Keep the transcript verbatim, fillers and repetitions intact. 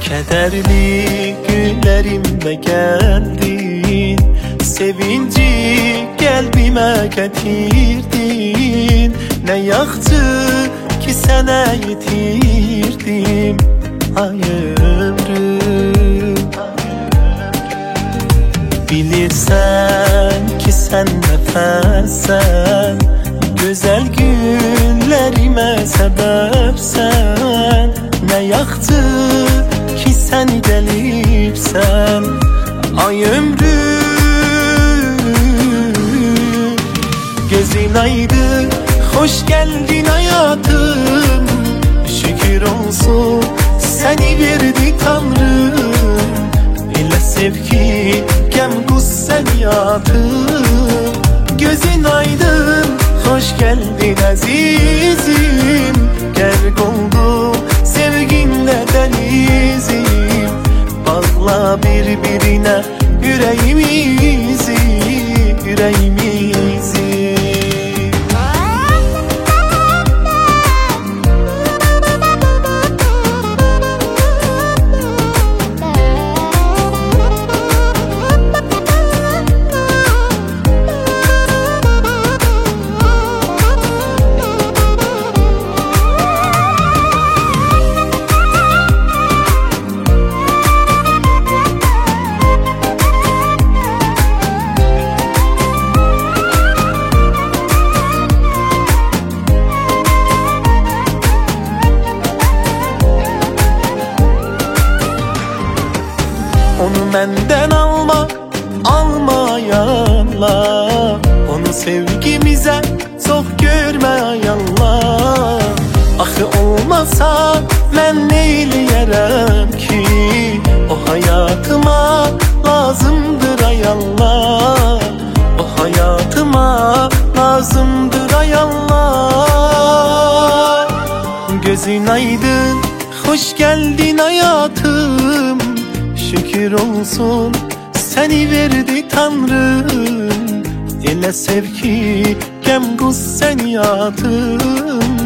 Kederli günlerimde geldin, sevinci kalbime getirdin. Ne yaktı ki sana yitirdim ay ömrüm. Bilirsen ki sen nefessen, güzel günlerime sebepsen. Ne yaktı ki sen gelipsen ay ömrüm. Gözün aydın, hoş geldin hayatım. Şükür olsun seni verdi Tanrım. Elə sev ki gəm qüssen yatım. Gözün aydın, hoş geldin azizim. Gərq oldum sevginle denizim. Bağla birbirine yüreğimizi, yüreğimizi. Onu benden alma, almayanlar. Onu sevgimize çok görme ayallah. Axı olmasa mən neyləyərəm ki? O hayatıma lazımdır ayallah. O hayatıma lazımdır ayallah. Gözün aydın, hoş geldin hayatım. Şükür olsun seni verdi Tanrım. Elə sev ki gəm qüssen yatım.